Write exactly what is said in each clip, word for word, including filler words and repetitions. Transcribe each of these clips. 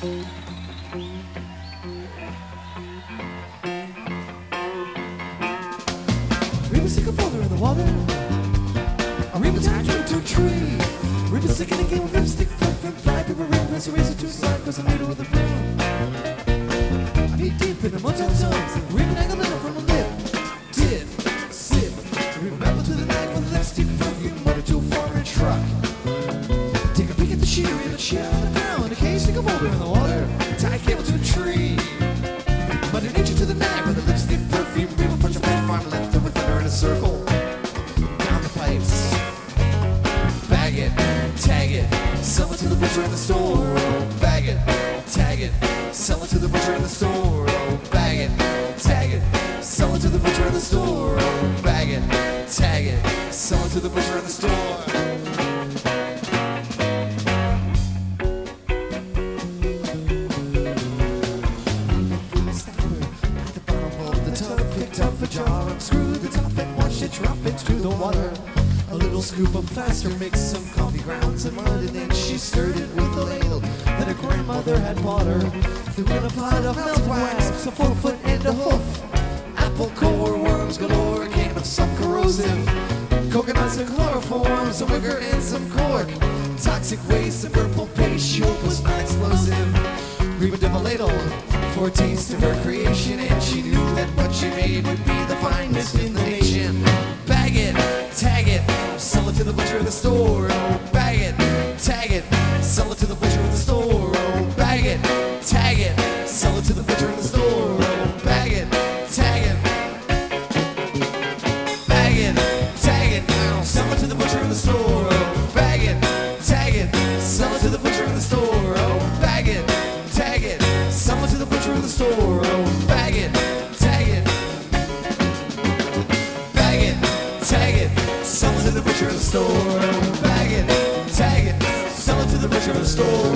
Reba stick a boulder in the water. A Reba tied him to a tree. Reba sticking a game with lipstick, flip and fly. Paper ring, press a razor to a slide, cause I made it with a broom. I knee deep in the motel tubs. Reba dangled a little from a lip. Dip, sip. Reba apple to the neck with lipstick, perfume, motor to a foreign truck. Take a peek at the sheet, Reba shit on the ground. A cage, stick a boulder in the water. Tie a cable to a tree. Mother nature to the neck with a lipstick, perfume. Reba punch a red farm left with thunder in a circle. Down the pipes. Bag it, tag it, sell it to the butcher in the store. Oh, bag it, tag it, sell it to the butcher in the store. Oh, bag it, tag it, sell it to the butcher in the store. Oh, bag it, tag it, sell it to the butcher in the store. At the bottom of the tub, picked up a jar, unscrewed the top and watched it drop into the water. A little scoop of plaster mixed some coffee grounds and mud, and then she stirred it with a ladle that her grandmother had bought her. Threw in a pot of melted wax, a full foot and a hoof. Apple core, worms galore, a can of some corrosive. Coconuts and chloroform, some wicker and some cork. Toxic waste and purple paste, she was not explosive. Reba did a ladle for a taste of her creation, and she knew that what she made would be the finest in the nation. Bag it, tag it, sell it to the butcher in the store. Oh, bag it, tag it, sell it to the butcher in the store. Oh, bag it, tag it, sell it to the butcher in the store. Oh, bag it, tag it, bag it, tag it, now sell it to the butcher in the store. Oh, bag it, tag it, sell it to the butcher in the store. Oh, bag it, tag it, sell it to the butcher in the store. Oh, bag it, tag it, bag it, tag it, sell it to the butcher in the store. Oh, bag it, tag it, sell it to the butcher in the store.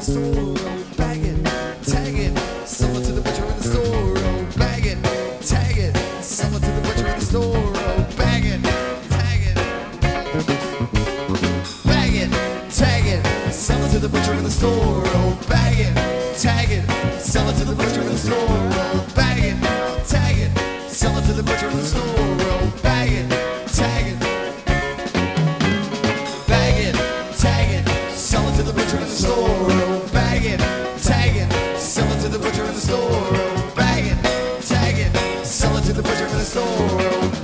store, oh, bag it, tag it, sell it to the butcher in the store, oh, bag it, tag it, sell it to the butcher in the store, oh, bag it, tag it, bag it, tag it, sell it to the butcher in the store, oh, bag it, tag it, sell it to the butcher in the store, oh, bag it, tag it, sell it to the butcher in the store, oh, bag it, tag it, bag it, tag it, sell it to the butcher in the store, oh, bag it, tag it, sell it to the butcher in the store, oh, bag it, tag it, sell it to the butcher in the store, oh,